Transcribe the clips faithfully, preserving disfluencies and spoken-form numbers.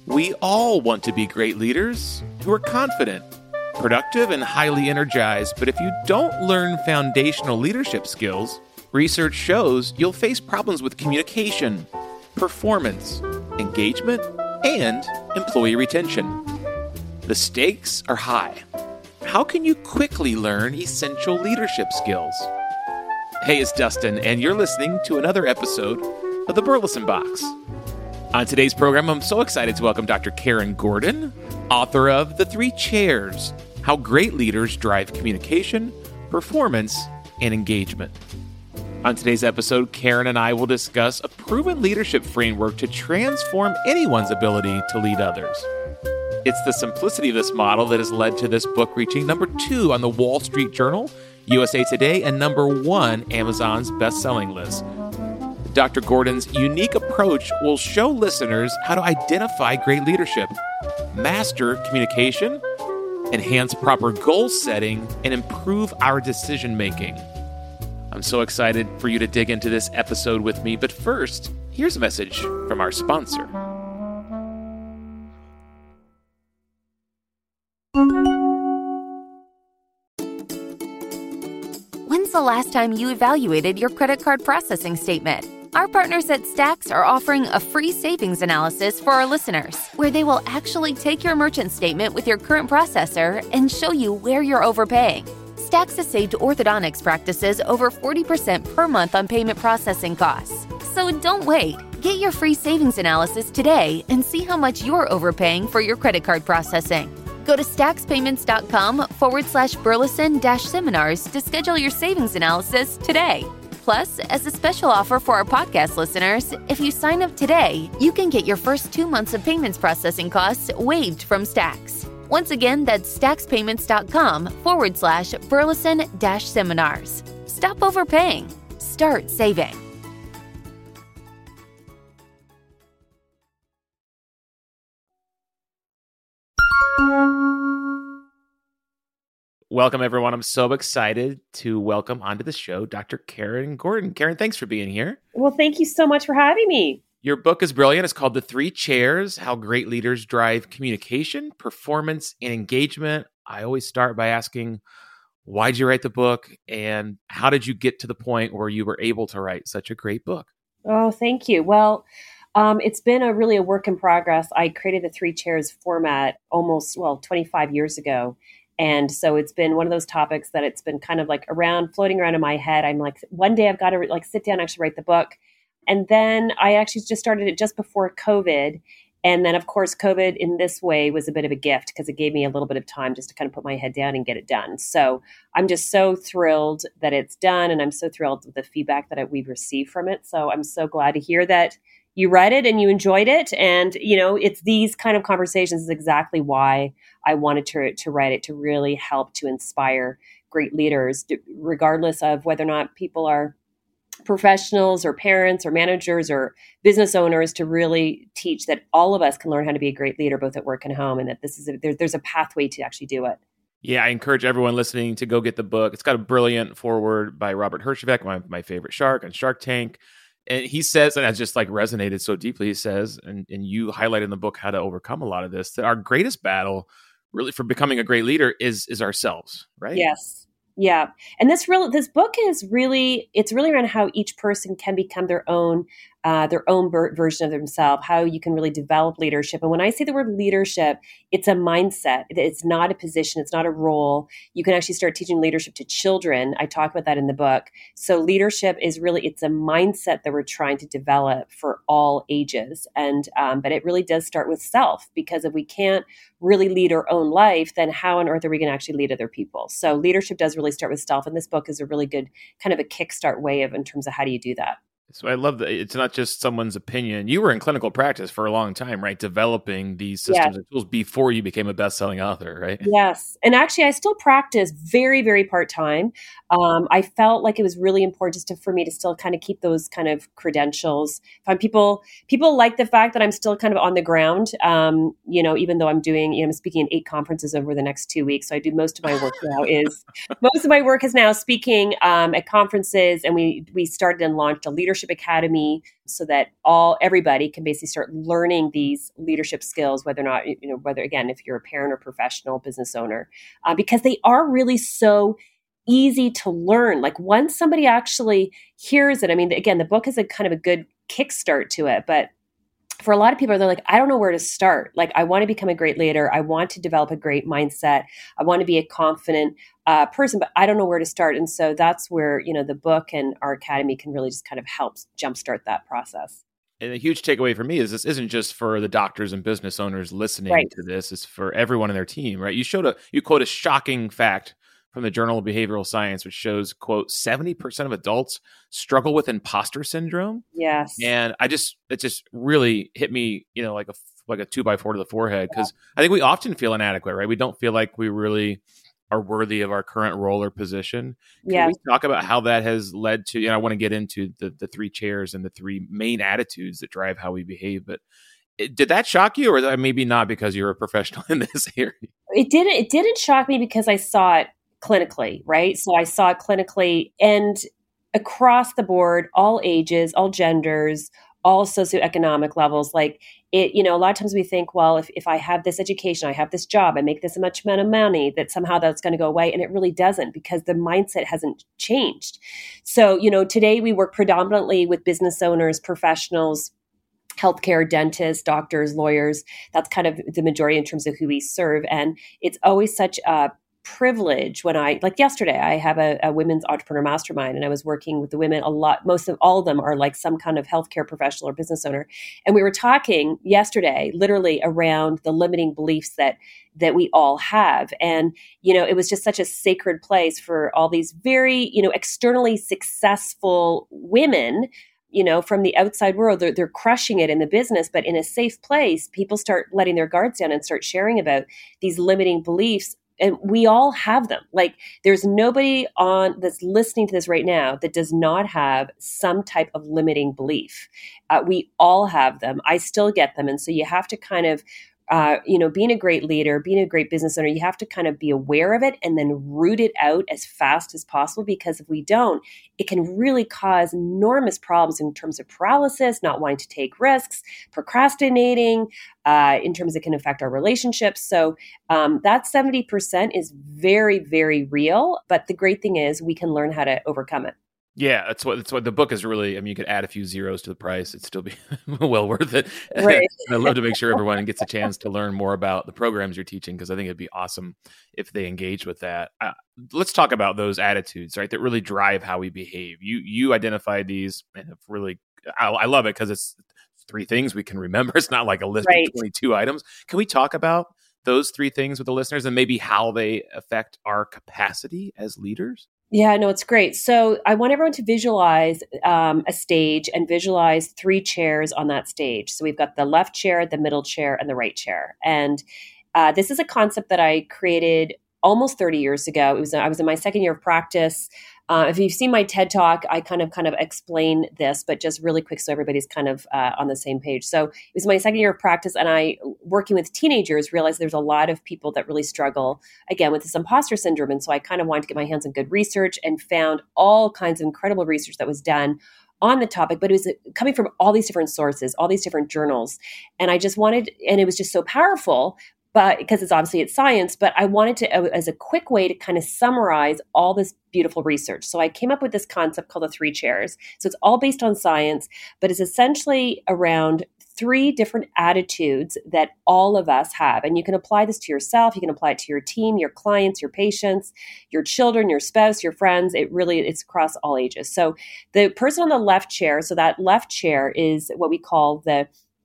We all want to be great leaders who are confident, productive, and highly energized, but if you don't learn foundational leadership skills, research shows you'll face problems with communication, performance, engagement, and employee retention. The stakes are high. How can you quickly learn essential leadership skills? Hey, it's Dustin, and you're listening to another episode of the Burleson Box. On today's program, I'm so excited to welcome Doctor Karen Gordon, author of The Three Chairs: How Great Leaders Drive Communication, Performance, and Engagement. On today's episode, Karen and I will discuss a proven leadership framework to transform anyone's ability to lead others. It's the simplicity of this model that has led to this book reaching number two on the Wall Street Journal, U S A Today, and number one Amazon's best-selling list. Doctor Gordon's unique approach will show listeners how to identify great leadership, master communication, enhance proper goal setting, and improve our decision-making. I'm so excited for you to dig into this episode with me, but first, here's a message from our sponsor. When's the last time you evaluated your credit card processing statement? Our partners at Stacks are offering a free savings analysis for our listeners, where they will actually take your merchant statement with your current processor and show you where you're overpaying. Stacks has saved orthodontics practices over forty percent per month on payment processing costs. So don't wait. Get your free savings analysis today and see how much you're overpaying for your credit card processing. Go to stackspayments.com forward slash Burleson dash seminars to schedule your savings analysis today. Plus, as a special offer for our podcast listeners, if you sign up today, you can get your first two months of payments processing costs waived from Stacks. Once again, that's stackspayments.com forward slash Burleson dash seminars. Stop overpaying. Start saving. Welcome, everyone. I'm so excited to welcome onto the show Doctor Karen Gordon. Karen, thanks for being here. Well, thank you so much for having me. Your book is brilliant. It's called The Three Chairs: How Great Leaders Drive Communication, Performance, and Engagement. I always start by asking, why did you write the book, and how did you get to the point where you were able to write such a great book? Oh, thank you. Well, um, it's been a really a work in progress. I created the Three Chairs format almost, well, twenty-five years ago. And so it's been one of those topics that it's been kind of like around, floating around in my head. I'm like, one day I've got to like sit down and actually write the book. And then I actually just started it just before COVID. And then, of course, COVID in this way was a bit of a gift because it gave me a little bit of time just to kind of put my head down and get it done. So I'm just so thrilled that it's done. And I'm so thrilled with the feedback that we've received from it. So I'm so glad to hear that you read it and you enjoyed it. And, you know, it's these kind of conversations is exactly why I wanted to, to write it, to really help to inspire great leaders, regardless of whether or not people are professionals or parents or managers or business owners, to really teach that all of us can learn how to be a great leader, both at work and home, and that this is a, there, there's a pathway to actually do it. Yeah, I encourage everyone listening to go get the book. It's got a brilliant foreword by Robert Herjavec, my, my favorite shark on Shark Tank. And he says, and it just like resonated so deeply, he says, and, and you highlight in the book how to overcome a lot of this, that our greatest battle really for becoming a great leader is is ourselves, right? Yes. Yeah. And this real this book is really, it's really around how each person can become their own uh, their own ver- version of themselves, how you can really develop leadership. And when I say the word leadership, it's a mindset. It's not a position. It's not a role. You can actually start teaching leadership to children. I talk about that in the book. So leadership is really, it's a mindset that we're trying to develop for all ages. And, um, but it really does start with self, because if we can't really lead our own life, then how on earth are we going to actually lead other people? So leadership does really start with self. And this book is a really good kind of a kickstart way of, in terms of how do you do that? So I love that it's not just someone's opinion. You were in clinical practice for a long time, right? Developing these systems Yeah. and tools before you became a best-selling author, right? Yes. And actually, I still practice very, very part-time. Um, I felt like it was really important just to, for me to still kind of keep those kind of credentials. Find people, people like the fact that I'm still kind of on the ground, um, you know, even though I'm doing, you know, I'm speaking at eight conferences over the next two weeks. So I do most of my work now is, most of my work is now speaking um, at conferences. And we, we started and launched a leadership Leadership Academy so that all everybody can basically start learning these leadership skills, whether or not, you know, whether, again, if you're a parent or professional business owner, uh, because they are really so easy to learn. Like once somebody actually hears it, I mean, again, the book is a kind of a good kickstart to it, but for a lot of people, they're like, I don't know where to start. Like, I want to become a great leader. I want to develop a great mindset. I want to be a confident uh, person, but I don't know where to start. And so that's where, you know, the book and our academy can really just kind of help jumpstart that process. And a huge takeaway for me is this isn't just for the doctors and business owners listening Right. to this. It's for everyone in their team, right? You showed a, you quote a shocking fact from the Journal of Behavioral Science, which shows, quote, seventy percent of adults struggle with imposter syndrome. Yes. And I just, it just really hit me, you know, like a, like a two by four to the forehead. Cause yeah. I think we often feel inadequate, right? We don't feel like we really are worthy of our current role or position. Can yeah. we talk about how that has led to, you know, I want to get into the, the three chairs and the three main attitudes that drive how we behave, but it, did that shock you, or maybe not because you're a professional in this area? It didn't, it didn't shock me because I saw it clinically, right? So I saw it clinically and across the board, all ages, all genders, all socioeconomic levels. Like it, you know, a lot of times we think, well, if, if I have this education, I have this job, I make this much amount of money, that somehow that's going to go away. And it really doesn't, because the mindset hasn't changed. So, you know, today we work predominantly with business owners, professionals, healthcare, dentists, doctors, lawyers. That's kind of the majority in terms of who we serve. And it's always such a privilege when I, like yesterday, I have a, a women's entrepreneur mastermind, and I was working with the women a lot. Most of all of them are like some kind of healthcare professional or business owner. And we were talking yesterday, literally around the limiting beliefs that, that we all have. And, you know, it was just such a sacred place for all these very, you know, externally successful women, you know, from the outside world. They're, they're crushing it in the business, but in a safe place, people start letting their guards down and start sharing about these limiting beliefs. And we all have them. Like there's nobody on that's listening to this right now that does not have some type of limiting belief. Uh, we all have them. I still get them. And so you have to kind of, uh, you know, being a great leader, being a great business owner, you have to kind of be aware of it and then root it out as fast as possible. Because if we don't, it can really cause enormous problems in terms of paralysis, not wanting to take risks, procrastinating, uh, in terms it can affect our relationships. So um, that seventy percent is very, very real. But the great thing is we can learn how to overcome it. Yeah, that's what that's what the book is really. I mean, you could add a few zeros to the price; it'd still be well worth it. Right. I'd love to make sure everyone gets a chance to learn more about the programs you're teaching, because I think it'd be awesome if they engage with that. Uh, let's talk about those attitudes, right, that really drive how we behave. You you identified these, and have really, I, I love it because it's three things we can remember. It's not like a list Right. of twenty-two items. Can we talk about those three things with the listeners and maybe how they affect our capacity as leaders? Yeah, no, it's great. So I want everyone to visualize um, a stage and visualize three chairs on that stage. So we've got the left chair, the middle chair, and the right chair. And uh, this is a concept that I created almost thirty years ago. It was I was in my second year of practice. Uh, if you've seen my TED Talk, I kind of kind of explain this, but just really quick so everybody's kind of uh, on the same page. So it was my second year of practice, and I, working with teenagers, realized there's a lot of people that really struggle, again, with this imposter syndrome. And so I kind of wanted to get my hands on good research and found all kinds of incredible research that was done on the topic, but it was coming from all these different sources, all these different journals. And I just wanted, and it was just so powerful, but because it's obviously it's science, but I wanted to, as a quick way to kind of summarize all this beautiful research. So I came up with this concept called the three chairs. So it's all based on science, but it's essentially around three different attitudes that all of us have. And you can apply this to yourself. You can apply it to your team, your clients, your patients, your children, your spouse, your friends. It really, it's across all ages. So the person on the left chair, so that left chair is what we call the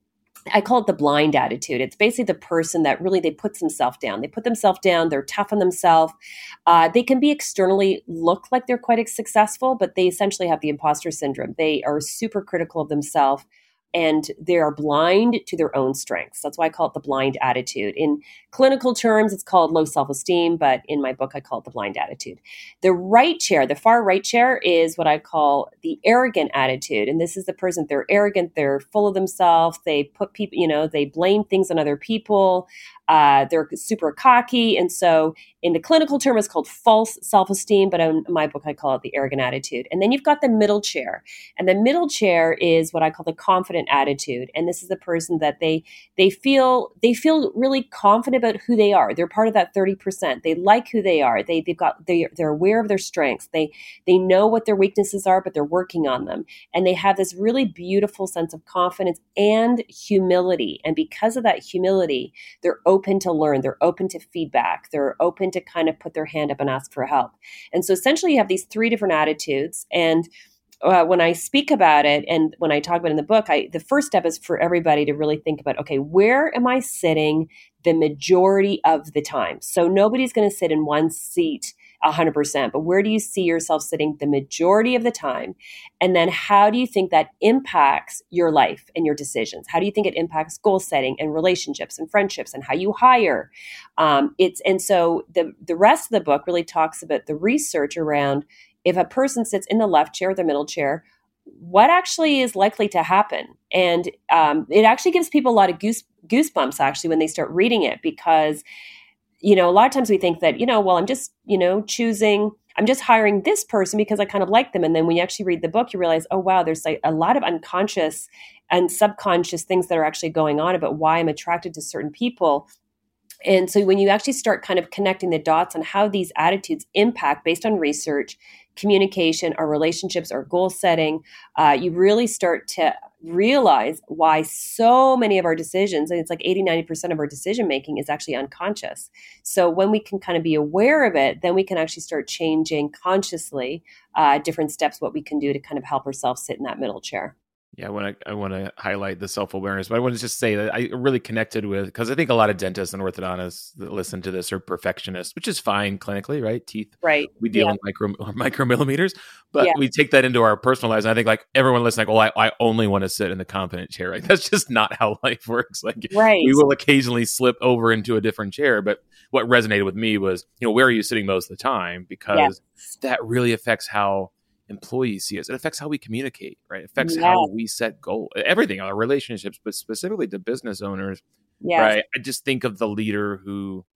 I call it the blind attitude. It's basically the person that really, they put themselves down. They put themselves down. They're tough on themselves. Uh, they can be externally look like they're quite successful, but they essentially have the imposter syndrome. They are super critical of themselves, and they are blind to their own strengths. That's why I call it the blind attitude. In clinical terms, it's called low self-esteem, but in my book, I call it the blind attitude. The right chair, the far right chair, is what I call the arrogant attitude. And this is the person, they're arrogant, they're full of themselves, they put people, you know, they blame things on other people. Uh, they're super cocky. And so in the clinical term, it's called false self-esteem, but in my book, I call it the arrogant attitude. And then you've got the middle chair. And the middle chair is what I call the confident attitude. And this is the person that they they feel they feel really confident about who they are. They're part of that thirty percent. They like who they are. They they've got they they're aware of their strengths. They they know what their weaknesses are, but they're working on them. And they have this really beautiful sense of confidence and humility. And because of that humility, they're open to learn. They're open to feedback. They're open to kind of put their hand up and ask for help. And so essentially you have these three different attitudes. And uh, when I speak about it and when I talk about it in the book, I, the first step is for everybody to really think about, okay, where am I sitting the majority of the time? So nobody's going to sit in one seat one hundred percent, but where do you see yourself sitting the majority of the time? And then how do you think that impacts your life and your decisions? How do you think it impacts goal setting and relationships and friendships and how you hire? Um, it's and so the the rest of the book really talks about the research around if a person sits in the left chair or the middle chair, what actually is likely to happen. And um, it actually gives people a lot of goose, goosebumps actually when they start reading it, because you know, a lot of times we think that, you know, well, I'm just, you know, choosing, I'm just hiring this person because I kind of like them. And then when you actually read the book, you realize, oh, wow, there's like a lot of unconscious and subconscious things that are actually going on about why I'm attracted to certain people. And so when you actually start kind of connecting the dots on how these attitudes impact based on research, communication, our relationships, our goal setting, uh, you really start to realize why so many of our decisions, and it's like eighty, ninety percent of our decision making is actually unconscious. So when we can kind of be aware of it, then we can actually start changing consciously uh, different steps, what we can do to kind of help ourselves sit in that middle chair. Yeah, I want to I want to highlight the self-awareness, but I want to just say that I really connected with, because I think a lot of dentists and orthodontists that listen to this are perfectionists, which is fine clinically, right? Teeth, right? We deal yeah. in micro micromillimeters, but yeah. we take that into our personal lives. And I think like everyone listening, like, oh, I, I only want to sit in the confident chair. Like that's just not how life works. Like right. we will occasionally slip over into a different chair, but what resonated with me was, you know, where are you sitting most of the time? Because yes. that really affects how employees see us. It affects how we communicate, right? It affects yeah. how we set goals, everything, our relationships, but specifically to business owners, yes. right? I just think of the leader who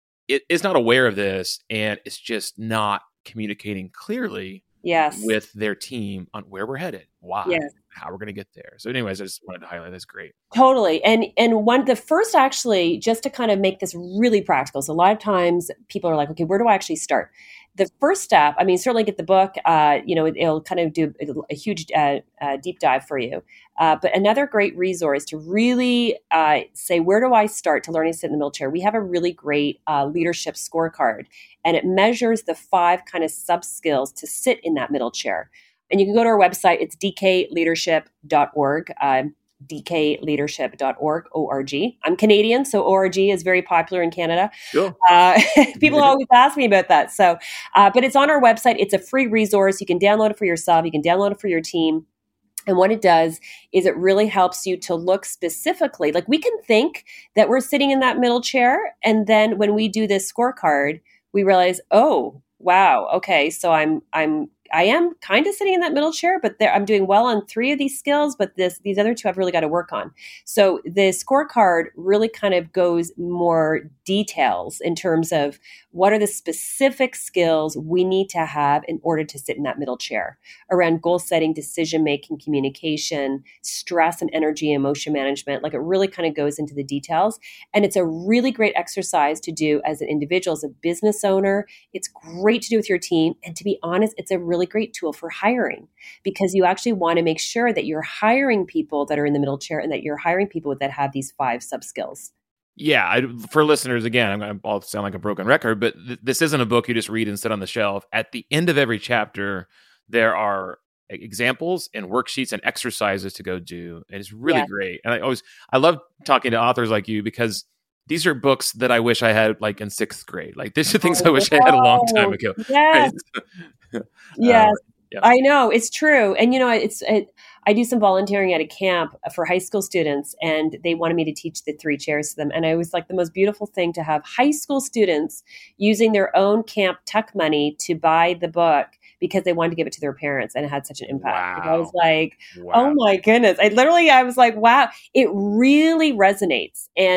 is not aware of this and is just not communicating clearly yes. with their team on where we're headed, why, yes. how we're going to get there. So anyways, I just wanted to highlight that's great. Totally. And and one the first actually, just to kind of make this really practical. So a lot of times people are like, okay, where do I actually start? The first step, I mean, certainly get the book, uh, you know, it, it'll kind of do a, a huge uh, uh, deep dive for you. Uh, but another great resource to really uh, say, where do I start to learn to sit in the middle chair? We have a really great uh, leadership scorecard, and it measures the five kind of sub skills to sit in that middle chair. And you can go to our website. It's d k leadership dot org. Uh, d k leadership dot org, O R G. I'm Canadian, so O R G is very popular in Canada. Sure. Uh, people always ask me about that. So, uh, but it's on our website. It's a free resource. You can download it for yourself. You can download it for your team. And what it does is it really helps you to look specifically. Like we can think that we're sitting in that middle chair. And then when we do this scorecard, we realize, oh, wow, okay, so I'm I'm I am kind of sitting in that middle chair, but there, I'm doing well on three of these skills, but this, these other two I've really got to work on. So the scorecard really kind of goes more details in terms of what are the specific skills we need to have in order to sit in that middle chair around goal setting, decision-making, communication, stress and energy, emotion management. Like it really kind of goes into the details. And it's a really great exercise to do as an individual, as a business owner. It's great to do with your team. And to be honest, it's a really great tool for hiring, because you actually want to make sure that you're hiring people that are in the middle chair and that you're hiring people that have these five sub skills. Yeah, I, for listeners, again, I'm going to sound like a broken record, but th- this isn't a book you just read and sit on the shelf. At the end of every chapter, there are examples and worksheets and exercises to go do. And it's really yeah. great. And I always, I love talking to authors like you, because these are books that I wish I had like in sixth grade. Like these are things oh, I wish I had a long time ago. Yes. Right? Yes. Uh, yeah. I know, it's true. And, you know, it's, it, I do some volunteering at a camp for high school students, and they wanted me to teach the three chairs to them. And it was like the most beautiful thing to have high school students using their own camp tuck money to buy the book because they wanted to give it to their parents, and it had such an impact. Wow. I was like, wow. oh my goodness. I literally, I was like, wow, it really resonates. And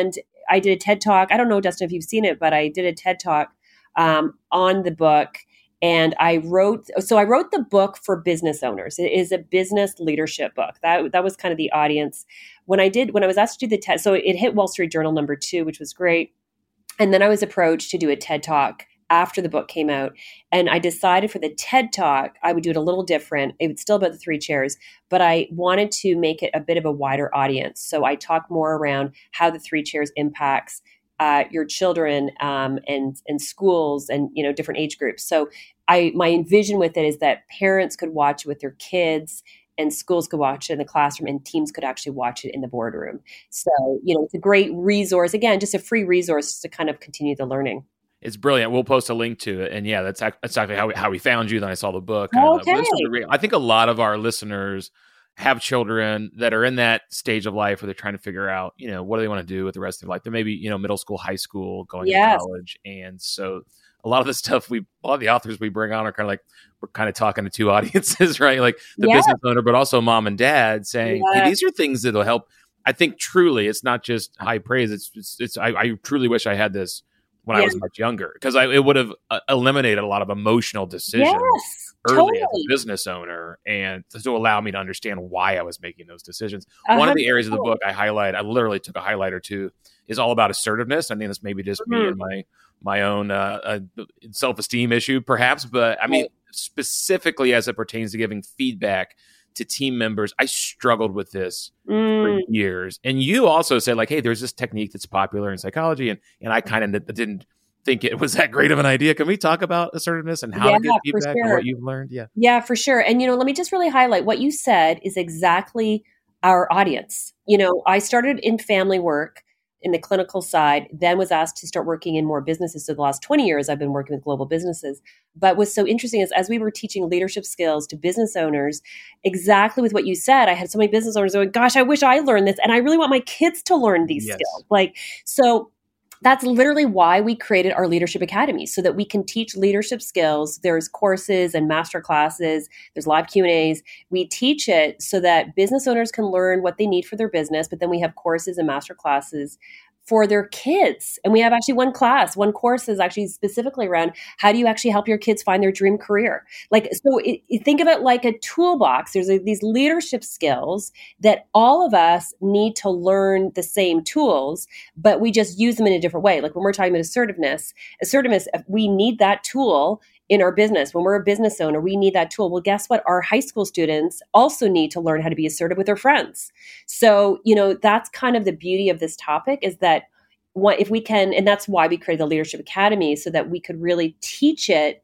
I did a TED Talk. I don't know, Dustin, if you've seen it, but I did a TED Talk um, on the book. And I wrote, so I wrote the book for business owners. It is a business leadership book. That that was kind of the audience. When I did, when I was asked to do the TED, so it hit Wall Street Journal number two, which was great. And then I was approached to do a TED Talk after the book came out. And I decided for the TED Talk, I would do it a little different. It would still be about the three chairs, but I wanted to make it a bit of a wider audience. So I talked more around how the three chairs impacts Uh, your children um, and and schools and you know different age groups. So I my vision with it is that parents could watch it with their kids, and schools could watch it in the classroom, and teams could actually watch it in the boardroom. So you know it's a great resource. Again, just a free resource to kind of continue the learning. It's brilliant. We'll post a link to it, and yeah, that's ac- that's exactly how we, how we found you. Then I saw the book. Okay. Uh, this is a re- I think a lot of our listeners have children that are in that stage of life where they're trying to figure out, you know, what do they want to do with the rest of their life? They're maybe, you know, middle school, high school, going Yes. to college. And so a lot of the stuff we, a lot of the authors we bring on are kind of like, we're kind of talking to two audiences, right? Like the Yes. business owner, but also mom and dad saying, Yes. hey, these are things that'll help. I think truly it's not just high praise. It's, it's, it's I, I truly wish I had this when Yeah. I was much younger, because I it would have uh, eliminated a lot of emotional decisions Yes, early as totally. a business owner, and to allow me to understand why I was making those decisions. A One of hundred the areas of the percent. book I highlight, I literally took a highlighter to, is all about assertiveness. I think this maybe just me Mhm. and my my own uh, uh, self-esteem issue, perhaps, but I mean Right. specifically as it pertains to giving feedback to team members. I struggled with this for Mm, years, and you also said like, "Hey, there's this technique that's popular in psychology," and and I kind of didn't think it was that great of an idea. Can we talk about assertiveness and how yeah, to get for feedback and sure. what you've learned? Yeah. Yeah, for sure. And, you know, let me just really highlight what you said is exactly our audience. You know, I started in family work in the clinical side, then was asked to start working in more businesses. So the last twenty years, I've been working with global businesses. But what's so interesting is as we were teaching leadership skills to business owners, exactly with what you said, I had so many business owners going, gosh, I wish I learned this. And I really want my kids to learn these Yes. skills. Like, so that's literally why we created our Leadership Academy, so that we can teach leadership skills. There's courses and master classes. There's live Q and A's. We teach it so that business owners can learn what they need for their business, but then we have courses and master classes for their kids. And we have actually one class, one course is actually specifically around how do you actually help your kids find their dream career? Like, so it, it- think of it like a toolbox. There's a, these leadership skills that all of us need to learn the same tools, but we just use them in a different way. Like when we're talking about assertiveness, assertiveness, we need that tool in our business. When we're a business owner, we need that tool. Well, guess what? Our high school students also need to learn how to be assertive with their friends. So, you know, that's kind of the beauty of this topic is that what if we can, and that's why we created the Leadership Academy, so that we could really teach it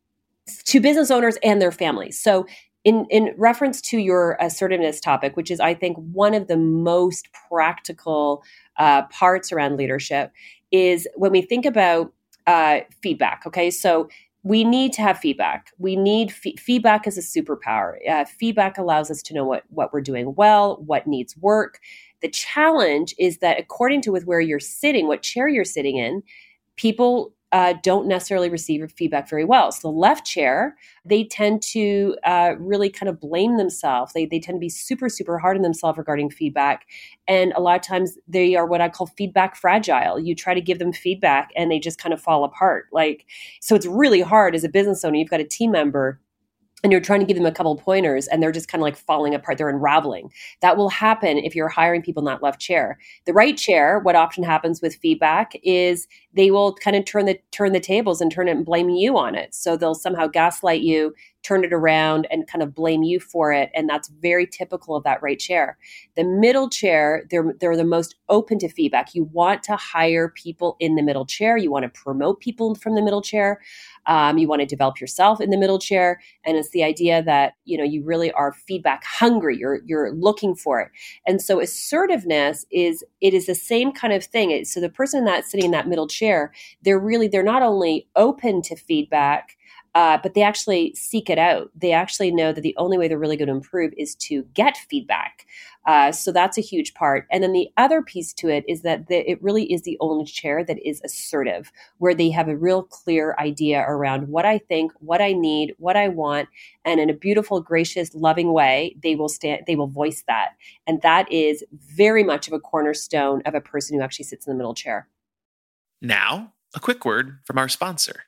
to business owners and their families. So in, in reference to your assertiveness topic, which is, I think, one of the most practical uh, parts around leadership, is when we think about uh, feedback. Okay. So we need to have feedback. We need f- feedback as a superpower. Uh, feedback allows us to know what, what we're doing well, what needs work. The challenge is that according to with where you're sitting, what chair you're sitting in, people uh, don't necessarily receive feedback very well. So the left chair, they tend to uh, really kind of blame themselves. They, they tend to be super, super hard on themselves regarding feedback. And a lot of times they are what I call feedback fragile. You try to give them feedback and they just kind of fall apart. Like, so it's really hard as a business owner. You've got a team member and you're trying to give them a couple pointers and they're just kind of like falling apart. They're unraveling. That will happen if you're hiring people in that left chair. The right chair, what often happens with feedback is they will kind of turn the turn the tables and turn it and blame you on it. So they'll somehow gaslight you, turn it around and kind of blame you for it. And that's very typical of that right chair. The middle chair, they're, they're the most open to feedback. You want to hire people in the middle chair. You want to promote people from the middle chair. Um, you want to develop yourself in the middle chair. And it's the idea that, you know, you really are feedback hungry. You're, you're looking for it. And so assertiveness is, it is the same kind of thing. It, so the person that's sitting in that middle chair, they're really, they're not only open to feedback, uh, but they actually seek it out. They actually know that the only way they're really going to improve is to get feedback. Uh, so that's a huge part. And then the other piece to it is that the, it really is the only chair that is assertive, where they have a real clear idea around what I think, what I need, what I want, and in a beautiful, gracious, loving way, they will stand, they will voice that. And that is very much of a cornerstone of a person who actually sits in the middle chair. Now, a quick word from our sponsor.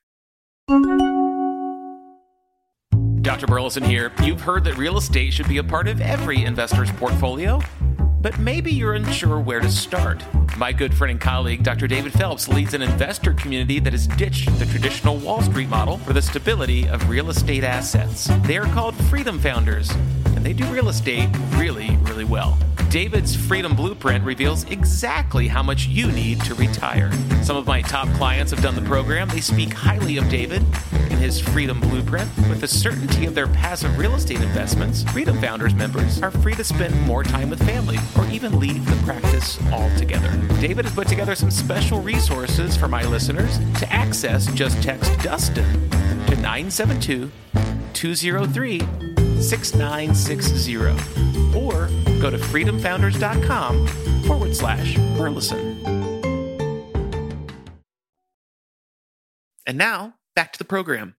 Doctor Burleson here. You've heard that real estate should be a part of every investor's portfolio, but maybe you're unsure where to start. My good friend and colleague, Doctor David Phelps, leads an investor community that has ditched the traditional Wall Street model for the stability of real estate assets. They are called Freedom Founders, and they do real estate really, really well. David's Freedom Blueprint reveals exactly how much you need to retire. Some of my top clients have done the program. They speak highly of David and his Freedom Blueprint. With the certainty of their passive real estate investments, Freedom Founders members are free to spend more time with family or even leave the practice altogether. David has put together some special resources for my listeners. To access, just text Dustin to nine seven two, two zero three, six nine six zero or go to freedomfounders.com forward slash Burleson. And now, back to the program.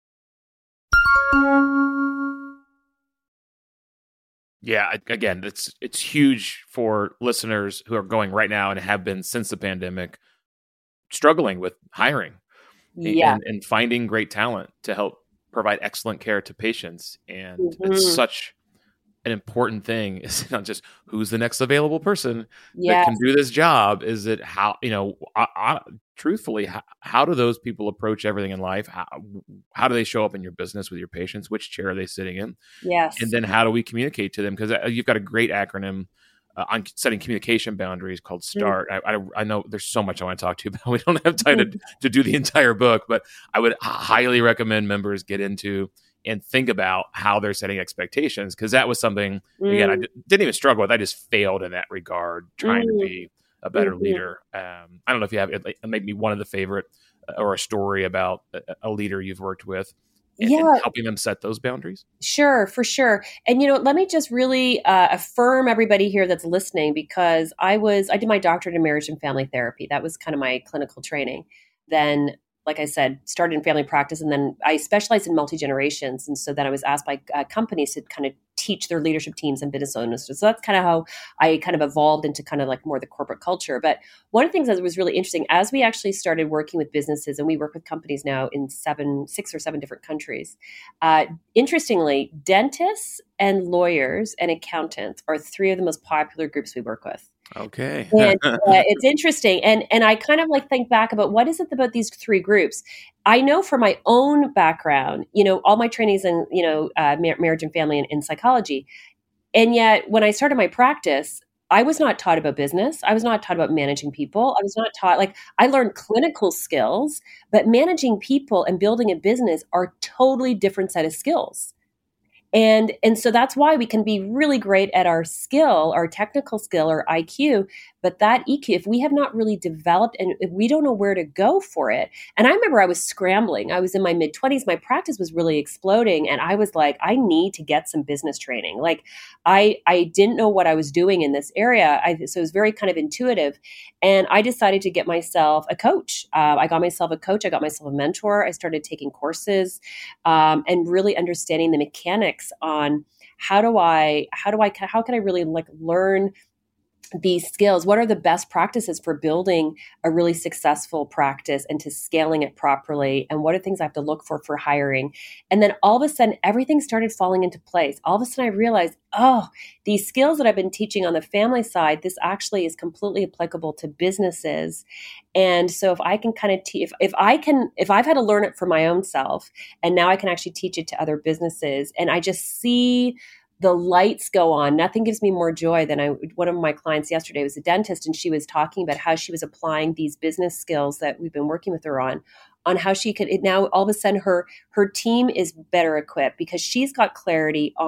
Yeah, again, it's it's huge for listeners who are going right now and have been since the pandemic, struggling with hiring yeah. and, and finding great talent to help provide excellent care to patients. And Mm-hmm. it's such an important thing. It's not just who's the next available person Yes. that can do this job. Is it how, you know, I, I, truthfully, how, how do those people approach everything in life? How, how do they show up in your business with your patients? Which chair are they sitting in? Yes. And then how do we communicate to them? Because you've got a great acronym uh, on setting communication boundaries called START. Mm-hmm. I, I, I know there's so much I want to talk to you about. We don't have time to, to do the entire book, but I would highly recommend members get into and think about how they're setting expectations, because that was something, mm. again, I d- didn't even struggle with. I just failed in that regard, trying mm. to be a better mm-hmm. leader. Um, I don't know if you have like, maybe one of the favorite uh, or a story about a, a leader you've worked with and, yeah. and helping them set those boundaries. Sure, for sure. And, you know, let me just really uh, affirm everybody here that's listening, because I was, I did my doctorate in marriage and family therapy. That was kind of my clinical training. Then, like I said, started in family practice, and then I specialized in multi-generations. And so then I was asked by uh, companies to kind of teach their leadership teams and business owners. So that's kind of how I kind of evolved into kind of like more the corporate culture. But one of the things that was really interesting, as we actually started working with businesses, and we work with companies now in seven, six or seven different countries. Uh, interestingly, dentists and lawyers and accountants are three of the most popular groups we work with. Okay. and uh, it's interesting. And and I kind of like think back about what is it about these three groups. I know from my own background, you know, all my trainings in, you know, uh, mar- marriage and family and, and psychology. And yet when I started my practice, I was not taught about business. I was not taught about managing people. I was not taught, like, I learned clinical skills, but managing people and building a business are totally different set of skills. And and so that's why we can be really great at our skill, our technical skill, or I Q, but that E Q, if we have not really developed and if we don't know where to go for it. And I remember I was scrambling. I was in my mid-twenties. My practice was really exploding. And I was like, I need to get some business training. Like, I I didn't know what I was doing in this area. I, so it was very kind of intuitive. And I decided to get myself a coach. Uh, I got myself a coach. I got myself a mentor. I started taking courses um, and really understanding the mechanics on how do I, how do I, how can I really like learn these skills? What are the best practices for building a really successful practice and to scaling it properly? And what are things I have to look for for hiring? And then all of a sudden, everything started falling into place. All of a sudden I realized, oh, these skills that I've been teaching on the family side, this actually is completely applicable to businesses. And so if I can kind of teach, if, if I can, if I've had to learn it for my own self, and now I can actually teach it to other businesses, and I just see the lights go on. Nothing gives me more joy than I, one of my clients yesterday was a dentist, and she was talking about how she was applying these business skills that we've been working with her on, on how she could, it now all of a sudden her, her team is better equipped because she's got clarity on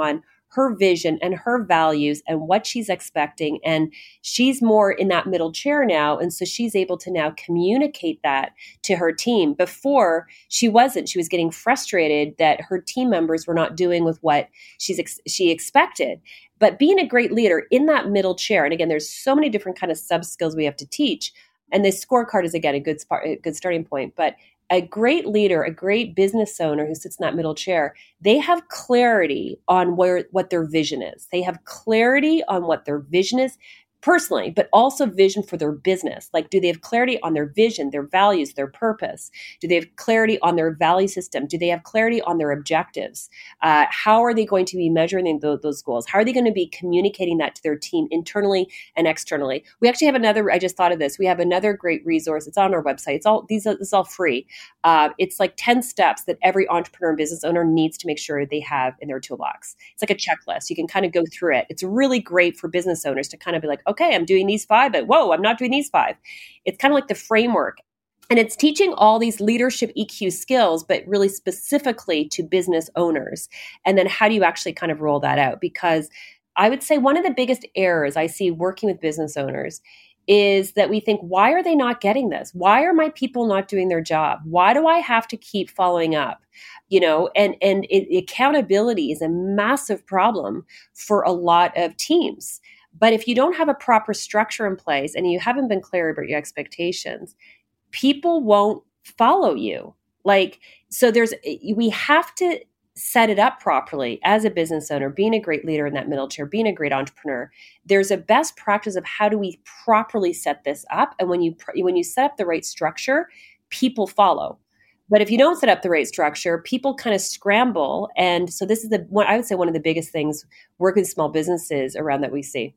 her vision and her values and what she's expecting. And she's more in that middle chair now. And so she's able to now communicate that to her team. Before, she wasn't. She was getting frustrated that her team members were not doing with what she's ex- she expected. But being a great leader in that middle chair, and again, there's so many different kind of sub skills we have to teach. And this scorecard is, again, a good, sp- a good starting point. But a great leader, a great business owner who sits in that middle chair, they have clarity on where what their vision is. They have clarity on what their vision is personally, but also vision for their business. Like, do they have clarity on their vision, their values, their purpose? Do they have clarity on their value system? Do they have clarity on their objectives? Uh, how are they going to be measuring those, those goals? How are they going to be communicating that to their team internally and externally? We actually have another, I just thought of this. We have another great resource. It's on our website. It's all, these are, this is all free. Uh, it's like ten steps that every entrepreneur and business owner needs to make sure they have in their toolbox. It's like a checklist. You can kind of go through it. It's really great for business owners to kind of be like, okay, I'm doing these five, but whoa, I'm not doing these five. It's kind of like the framework. And it's teaching all these leadership E Q skills, but really specifically to business owners. And then how do you actually kind of roll that out? Because I would say one of the biggest errors I see working with business owners is that we think, why are they not getting this? Why are my people not doing their job? Why do I have to keep following up? You know, and, and it, accountability is a massive problem for a lot of teams. But if you don't have a proper structure in place and you haven't been clear about your expectations, people won't follow you. Like, so there's, we have to set it up properly as a business owner, being a great leader in that middle chair, being a great entrepreneur. There's a best practice of how do we properly set this up. And when you, when you set up the right structure, people follow. But if you don't set up the right structure, people kind of scramble. And so this is the one, I would say one of the biggest things working with small businesses around that we see.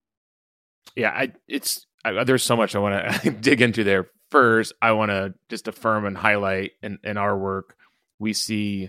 Yeah, I, it's I, there's so much I want to dig into there. First, I want to just affirm and highlight in, in our work, we see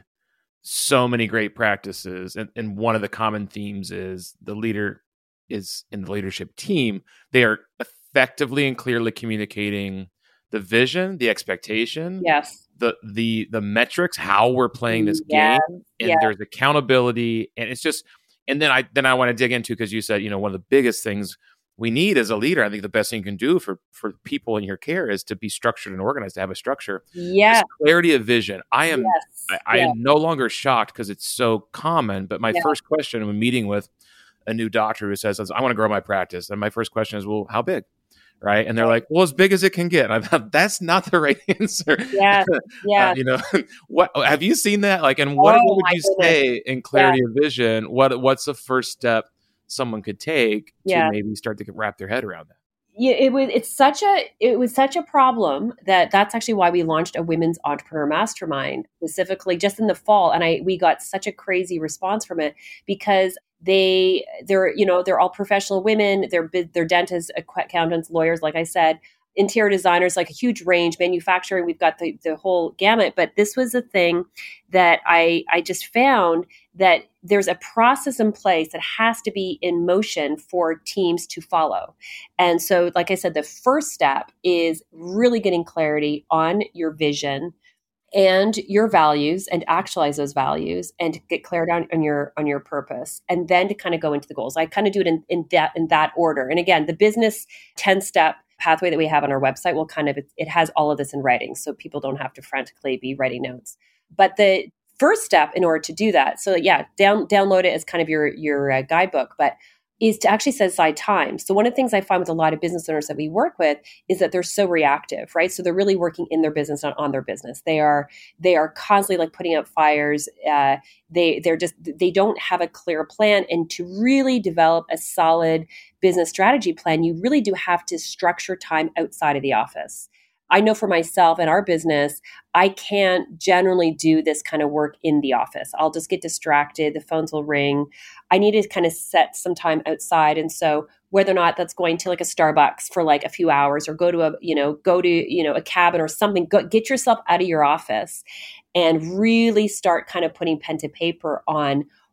so many great practices. And, and one of the common themes is the leader is in the leadership team. They are effectively and clearly communicating the vision, the expectation, yes, the the the metrics, how we're playing this yes. game, and yes. there's accountability. And it's just, and then I then I want to dig into, because you said, you know, one of the biggest things we need as a leader, I think the best thing you can do for, for people in your care is to be structured and organized, to have a structure. Yeah. Clarity of vision. I am, yes. I, I yes. am no longer shocked because it's so common. But my yeah. first question when meeting with a new doctor who says, I want to grow my practice. And my first question is, well, how big? Right. And they're like, well, as big as it can get. And I thought, that's not the right answer. Yeah. Yeah. uh, you know, what have you seen that? Like, and what, oh, what would you goodness. say in clarity yeah. of vision? What, what's the first step someone could take yeah. to maybe start to wrap their head around that? Yeah, it was. It's such a. It was such a problem that that's actually why we launched a women's entrepreneur mastermind specifically just in the fall, and I we got such a crazy response from it because they they're you know they're all professional women. They're they're dentists, accountants, lawyers, like I said, interior designers, like a huge range, manufacturing. We've got the the whole gamut. But this was a thing that I I just found that there's a process in place that has to be in motion for teams to follow. And so, like I said, the first step is really getting clarity on your vision and your values and actualize those values and to get clarity on, on your on your purpose, and then to kind of go into the goals. I kind of do it in, in that in that order. And again, the business ten-step pathway that we have on our website will kind of, it, it has all of this in writing, so people don't have to frantically be writing notes. But the first step in order to do that, so yeah, down, download it as kind of your, your uh, guidebook, but is to actually set aside time. So one of the things I find with a lot of business owners that we work with is that they're so reactive, right? So they're really working in their business, not on their business. They are they are constantly like putting out fires. Uh, they they're just they don't have a clear plan. And to really develop a solid business strategy plan, you really do have to structure time outside of the office. I know for myself and our business, I can't generally do this kind of work in the office. I'll just get distracted. The phones will ring. I need to kind of set some time outside. And so whether or not that's going to like a Starbucks for like a few hours or go to a, you know, go to, you know, a cabin or something, go, get yourself out of your office and really start kind of putting pen to paper on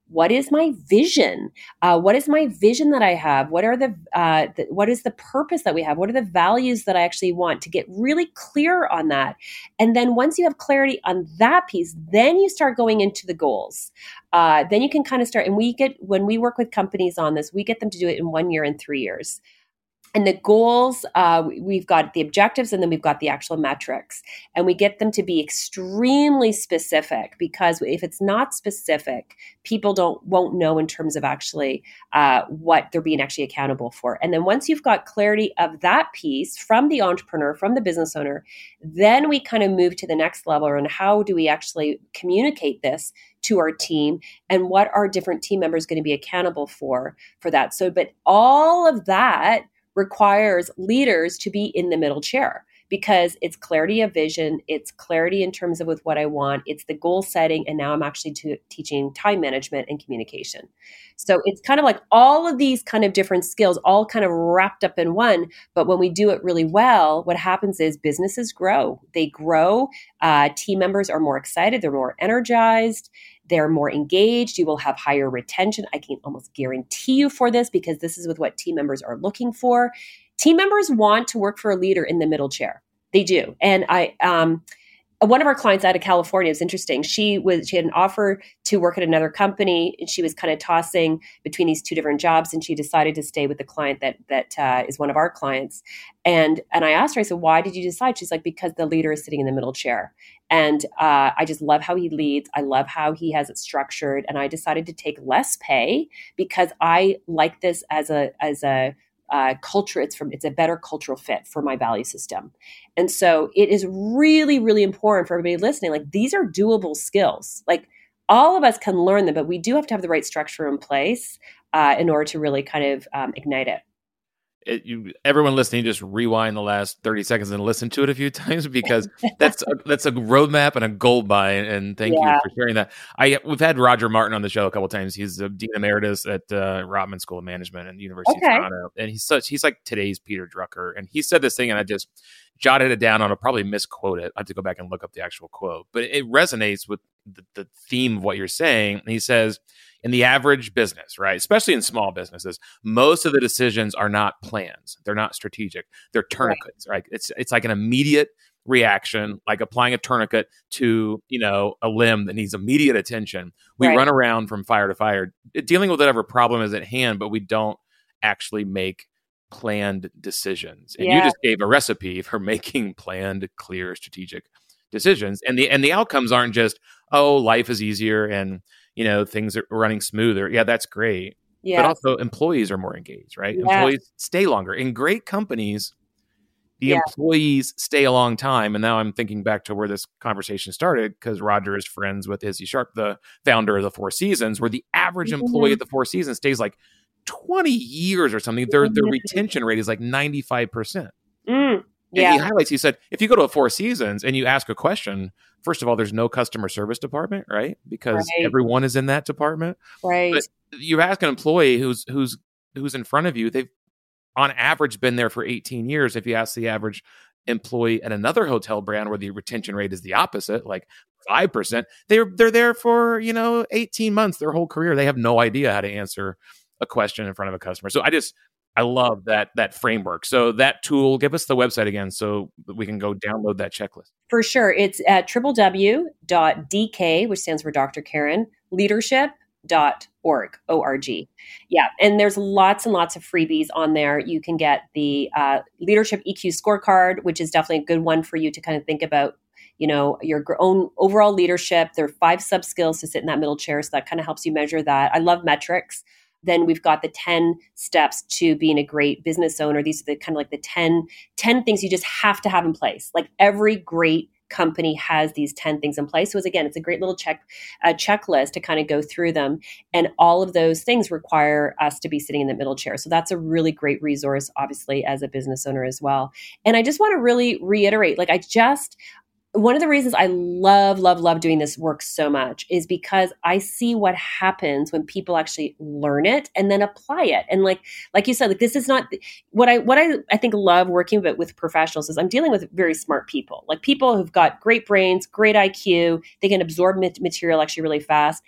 what is my vision? Uh, what is my vision that I have? What are the, uh, the, what is the purpose that we have? What are the values that I actually want? To get really clear on that. And then once you have clarity on that piece, then you start going into the goals. Uh, then you can kind of start, and we get, when we work with companies on this, we get them to do it in one year and three years. And the goals, uh, we've got the objectives, and then we've got the actual metrics. And we get them to be extremely specific, because if it's not specific, people don't won't know in terms of actually uh, what they're being actually accountable for. And then once you've got clarity of that piece from the entrepreneur, from the business owner, then we kind of move to the next level on how do we actually communicate this to our team, and what are different team members going to be accountable for for that. So, but all of that requires leaders to be in the middle chair, because it's clarity of vision, it's clarity in terms of with what I want, it's the goal setting, and now I'm actually to, teaching time management and communication. So it's kind of like all of these kind of different skills all kind of wrapped up in one. But when we do it really well, what happens is businesses grow. They grow. Uh, team members are more excited. They're more energized. They're more engaged. You will have higher retention. I can almost guarantee you for this, because this is with what team members are looking for. Team members want to work for a leader in the middle chair. They do. And I, um, one of our clients out of California is interesting. She was, she had an offer to work at another company, and she was kind of tossing between these two different jobs. And she decided to stay with the client that, that uh, is one of our clients. And, and I asked her, I said, why did you decide? She's like, because the leader is sitting in the middle chair. And uh, I just love how he leads. I love how he has it structured. And I decided to take less pay because I like this as a, as a, Uh, culture. It's from, it's a better cultural fit for my value system. And so it is really, really important for everybody listening. Like, these are doable skills. Like, all of us can learn them, but we do have to have the right structure in place uh, in order to really kind of um, ignite it. It, you, everyone listening, just rewind the last thirty seconds and listen to it a few times, because that's a, that's a roadmap and a gold mine. And thank yeah. you for sharing that. I we've had Roger Martin on the show a couple of times. He's a dean emeritus at uh, Rotman School of Management and University okay. of Toronto, and he's such he's like today's Peter Drucker. And he said this thing, and I just jotted it down. I'll probably misquote it. I have to go back and look up the actual quote, but it resonates with the, the theme of what you're saying. And he says, in the average business, right, especially in small businesses, most of the decisions are not plans. They're not strategic. They're tourniquets, right? right? It's it's like an immediate reaction, like applying a tourniquet to, you know, a limb that needs immediate attention. We right. run around from fire to fire, dealing with whatever problem is at hand, but we don't actually make planned decisions. And yeah. you just gave a recipe for making planned, clear, strategic decisions. And the and the outcomes aren't just, oh, life is easier and, you know, things are running smoother. Yeah, that's great. Yeah. But also employees are more engaged, right? Yeah. Employees stay longer. In great companies, the yeah. employees stay a long time. And now I'm thinking back to where this conversation started, because Roger is friends with Izzy Sharp, the founder of the Four Seasons, where the average mm-hmm. employee at the Four Seasons stays like twenty years or something. Their, their retention rate is like ninety-five percent. Mm. Yeah. And he highlights, he said, if you go to a Four Seasons and you ask a question, first of all, there's no customer service department, right? Because right. everyone is in that department. Right. But you ask an employee who's who's who's in front of you, they've on average been there for eighteen years. If you ask the average employee at another hotel brand where the retention rate is the opposite, like five percent, they're they're there for, you know, eighteen months, their whole career. They have no idea how to answer a question in front of a customer. So I just I love that that framework. So that tool, give us the website again so that we can go download that checklist. For sure. It's at w w w dot d k, which stands for Doctor Karen, leadership dot org, O R G. Yeah. And there's lots and lots of freebies on there. You can get the uh, Leadership E Q Scorecard, which is definitely a good one for you to kind of think about, you know, your own overall leadership. There are five sub skills to sit in that middle chair. So that kind of helps you measure that. I love metrics. Then we've got the ten steps to being a great business owner. These are the kind of like the ten, ten things you just have to have in place. Like every great company has these ten things in place. So it's, again, it's a great little check uh, checklist to kind of go through them. And all of those things require us to be sitting in the middle chair. So that's a really great resource, obviously, as a business owner as well. And I just want to really reiterate, like I just, one of the reasons I love, love, love doing this work so much is because I see what happens when people actually learn it and then apply it. And like, like you said, like this is not what I, what I, I think love working with, with professionals is I'm dealing with very smart people, like people who've got great brains, great I Q. They can absorb material actually really fast.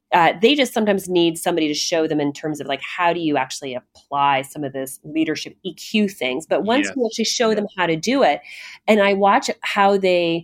Uh, they just sometimes need somebody to show them in terms of like, how do you actually apply some of this leadership E Q things? But once Yes. you actually show them how to do it, and I watch how they,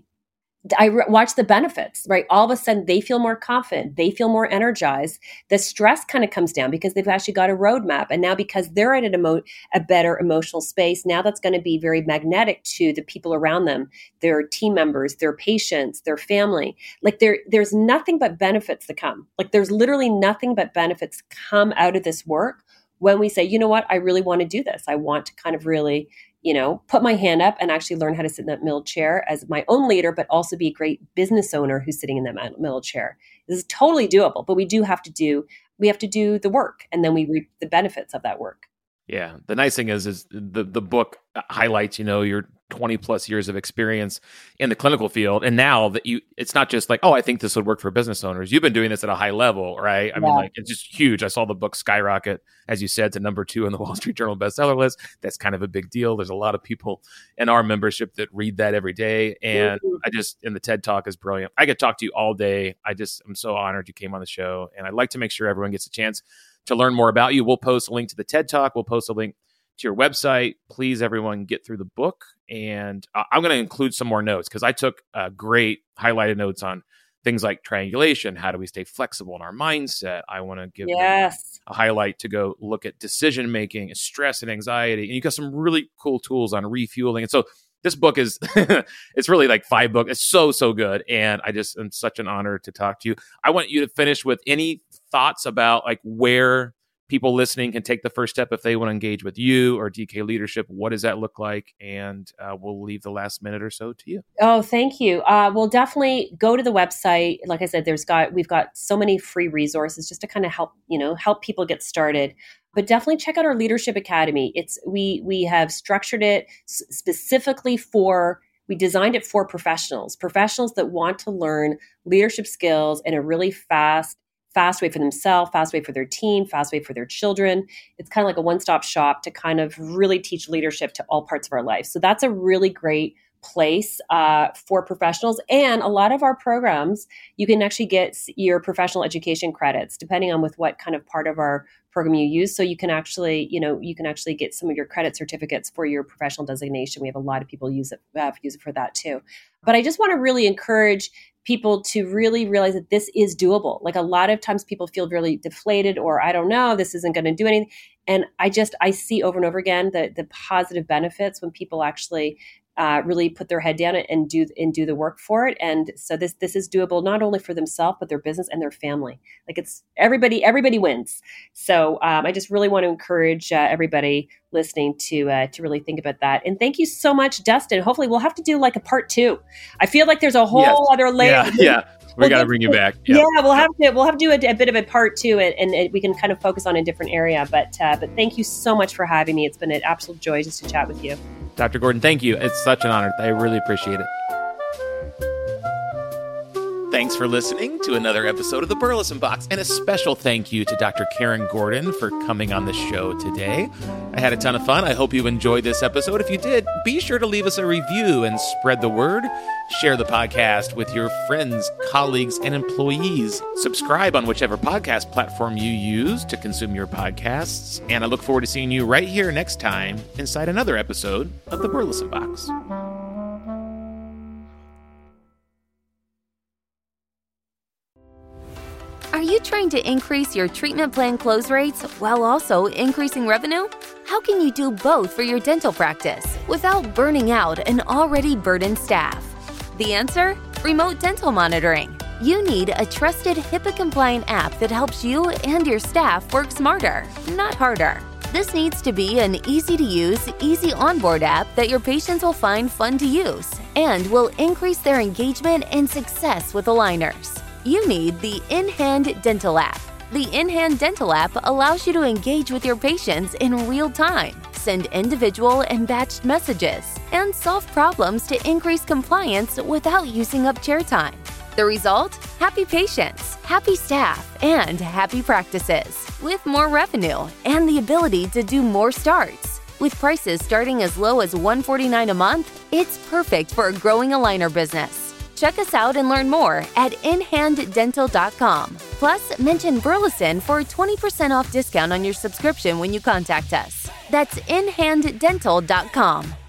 I re- watch the benefits, right? All of a sudden they feel more confident. They feel more energized. The stress kind of comes down because they've actually got a roadmap. And now because they're at an emo- a better emotional space, now that's going to be very magnetic to the people around them, their team members, their patients, their family. Like there, there's nothing but benefits to come. Like there's literally nothing but benefits come out of this work when we say, you know what, I really want to do this. I want to kind of really, you know, put my hand up and actually learn how to sit in that middle chair as my own leader, but also be a great business owner who's sitting in that middle chair. This is totally doable, but we do have to do, we have to do the work, and then we reap the benefits of that work. Yeah. The nice thing is, is the, the book highlights, you know, your twenty plus years of experience in the clinical field. And now that you, it's not just like, oh, I think this would work for business owners. You've been doing this at a high level, right? I Yeah. mean, like, it's just huge. I saw the book skyrocket, as you said, to number two on the Wall Street Journal bestseller list. That's kind of a big deal. There's a lot of people in our membership that read that every day. And Mhm. I just, and the TED Talk is brilliant. I could talk to you all day. I just, I'm so honored you came on the show. And I'd like to make sure everyone gets a chance to learn more about you. We'll post a link to the TED Talk. We'll post a link to your website. Please, everyone, get through the book. And uh, I'm going to include some more notes because I took uh, great highlighted notes on things like triangulation. How do we stay flexible in our mindset? I want to give Yes. a highlight to go look at decision making, stress and anxiety. And you got some really cool tools on refueling. And so this book is, it's really like five books. It's so, so good. And I just, am such an honor to talk to you. I want you to finish with any thoughts about like where people listening can take the first step if they want to engage with you or D K Leadership. What does that look like? And uh, we'll leave the last minute or so to you. Oh, thank you. Uh, we'll definitely go to the website. Like I said, there's got, we've got so many free resources just to kind of help, you know, help people get started. But definitely check out our Leadership Academy. It's, we, we have structured it s- specifically for, we designed it for professionals, professionals that want to learn leadership skills in a really fast, fast way for themselves, fast way for their team, fast way for their children. It's kind of like a one-stop shop to kind of really teach leadership to all parts of our life. So that's a really great place uh, for professionals. And a lot of our programs, you can actually get your professional education credits, depending on with what kind of part of our program you use. So you can actually, you know, you can actually get some of your credit certificates for your professional designation. We have a lot of people use it, uh, use it for that too. But I just want to really encourage people to really realize that this is doable. Like a lot of times people feel really deflated or I don't know, this isn't going to do anything. And I just, I see over and over again the, the positive benefits when people actually uh, really put their head down and do and do the work for it. And so this this is doable not only for themselves, but their business and their family. Like it's everybody, everybody wins. So um, I just really want to encourage uh, everybody listening to uh, to really think about that. And thank you so much, Dustin. Hopefully we'll have to do like a part two. I feel like there's a whole Yes. other layer. Yeah, yeah. We We'll got to get bring you to- back. Yeah, Yeah. we'll have to we'll have to do a, a bit of a part two, and, and, and we can kind of focus on a different area. But uh, but thank you so much for having me. It's been an absolute joy just to chat with you. Doctor Gordon, thank you. It's such an honor. I really appreciate it. Thanks for listening to another episode of the Burleson Box, and a special thank you to Doctor Karen Gordon for coming on the show today. I had a ton of fun. I hope you enjoyed this episode. If you did, be sure to leave us a review and spread the word. Share the podcast with your friends, colleagues, and employees. Subscribe on whichever podcast platform you use to consume your podcasts. And I look forward to seeing you right here next time inside another episode of the Burleson Box. Are you trying to increase your treatment plan close rates while also increasing revenue? How can you do both for your dental practice without burning out an already burdened staff? The answer? Remote dental monitoring. You need a trusted HIPAA-compliant app that helps you and your staff work smarter, not harder. This needs to be an easy-to-use, easy onboard app that your patients will find fun to use and will increase their engagement and success with aligners. You need the InHand Dental app. The InHand Dental app allows you to engage with your patients in real time, send individual and batched messages, and solve problems to increase compliance without using up chair time. The result? Happy patients, happy staff, and happy practices, with more revenue and the ability to do more starts. With prices starting as low as one hundred forty-nine dollars a month, it's perfect for a growing aligner business. Check us out and learn more at in hand dental dot com. Plus, mention Burleson for a twenty percent off discount on your subscription when you contact us. That's in hand dental dot com.